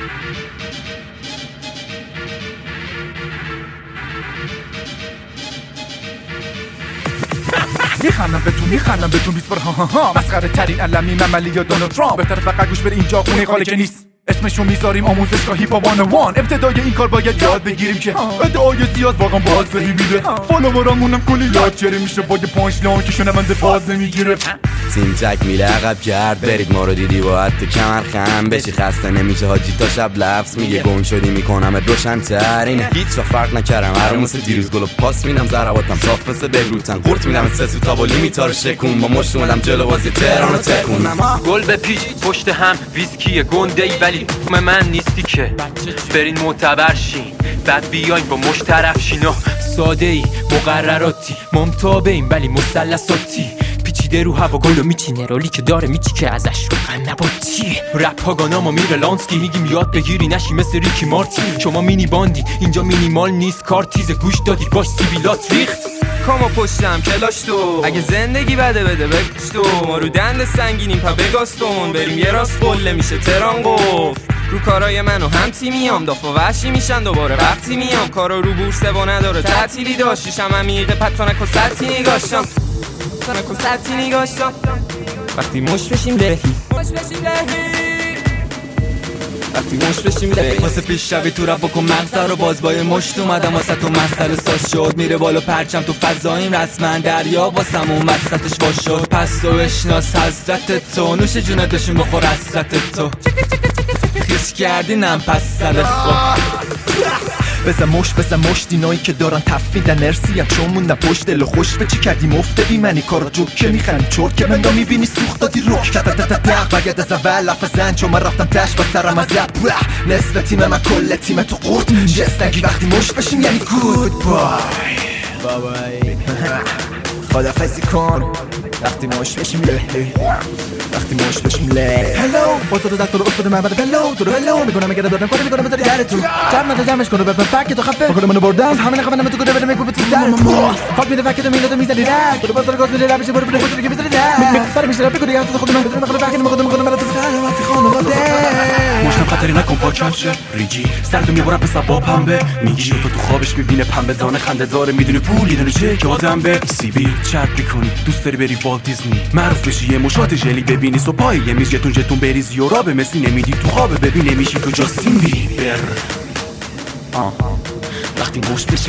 میخندم بهتون 20 بار ها مسخره ترین علمی مملی یا دونالد ترامپ. بهتره فقط گوش بده اینجا خونه خاله که نیست. اسمشو میذاریم آموزشگاه هیپ هاپ 101. ابتدای این کار باید یاد بگیریم که ادعای زیاد واقعا باز میده. فالوورامونم کلی لایک چری میشه با یه پانچ لاین که شنونده باز نمیگیره. تیم تکمیل عقب کرد برید ما رو دیدی با حد کمر خم بشی خسته نمیشه حاجی تا شب لفظ میگه گم شدی میکنم روشن‌تر. اینه هیچ وقت فرق نکردم هر مثل دیروز گلو پاس میدم ضرباتم صاف مثل بگروتن قورت میدم سه سو تا بولی میتاره شکون با مشت اومدم جلو بازی تهرانو تکونم. گل به پیچ پشت هم ویسکی گنده ای ولی من نیستی که برین معتبر شین بعد بیاین با مش طرف شین و ساده ای مقرراتی ممتابیم ولی مثلثاتی پیچیده رو هوا گلو میچینه رولی که داره میچی که ازش رو نباتی رپ ها گاناما میره لانسکی میگیم یاد بگیری نشی مثل ریکی مارتی. شما مینی باندی اینجا مینیمال نیست کار تیز گوش دادی باش سیبیلات ریخت کامو پشتم کلاش تو اگه زندگی بده بگش تو ما رو دند سنگینیم پا بگاستون بریم یه راست قله میشه تران گفت رو کارای منو هم تیمیام داف و وحشی میشن دوباره وقتی میام کارا رو بورسه و نداره تعطیلی داشتیشم عمیقه پتانک و سطی نگاشتم وقتی مش بشیم لهی وقتی مش بشیم لهی واسه پیش روی تو رب بکن مغزه رو باز با یه مشت اومدم واسه تو مسئله ساز شد میره بالا پرچم تو فضاییم رسما دریا واسم اون وسطش واش شد پس تو بشناس حضرت تو نوش جونه داشیم بخور حسرت تو خیش کردینم پس سر خود بزن مشت اینایی که دارن تفیدن ارسیم چون موندن پشت دل و خوش به چی کردی مفته بی منی کارا جوک که میخند چورت که منو میبینی سوخت دادی روک دق بگد از اول لفظن چون من رفتم تش با سرم از نصف تیم من کل تیم تو قورت جستگی وقتی مشت بشیم یعنی گود بای خدافزی کن وقتی مشت بشیم وقتی مش بشیم هلو واسه تو دکتر افتاده من بعد هلو میگم اگه دادم کاری میکنم بذاری در تو جمعش کنه ببن فک تو خفه بکنم منو بردم همین خفنم تو گوده بده میگم تو سر فاک میده فک تو میاد میزنی رک تو بازار گاز میره لبش برو بده که میذاری رک سر میشه بگو دیگه تو خودم بدون مخالف فک میگم برات سلامتی خانواده مشتم خطری نکن پاچم شه ریجی سرتو میبرم پس با پنبه میگی تو خوابش میبینه پنبه دانه خنده داره میدونی پول یعنی چه که آدم به سیبیل چت میکنی دوست داری بری والت دیزنی معروف بشی یه مشات ژلی ببینی صبح پای یه میز جتون بریزی و رابه مثلی نمیدی تو خوابه ببین نمیشی تو جاستین بیبر وقتی مش بشیم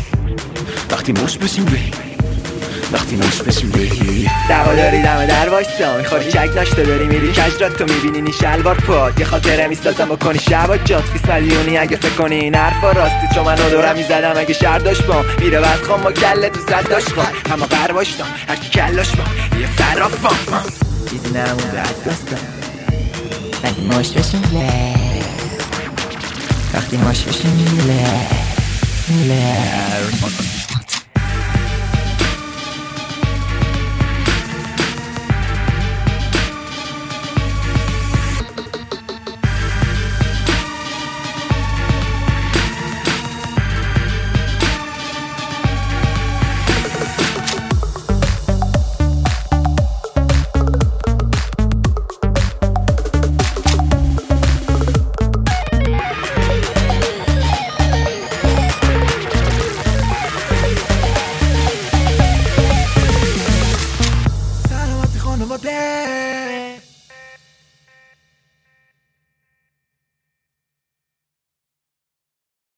بگی دوا داری دم در وایسا میخوری چک ناشته داری میری کجرات تو میبینی نی شلوار پاد یه خاطره میسازم بکنی شبا جات 20 میلیونی اگه فکر کنی این حرفا راستی چون منو دورم میزدم اگه شهر داشت بام میره بعد خام با کله تو صد داشت خام اما قر باشتم هرکی کلاش بام یه فرافام چیزی نمونده از دستم وقتی مش بشیم وقتی مش بشیم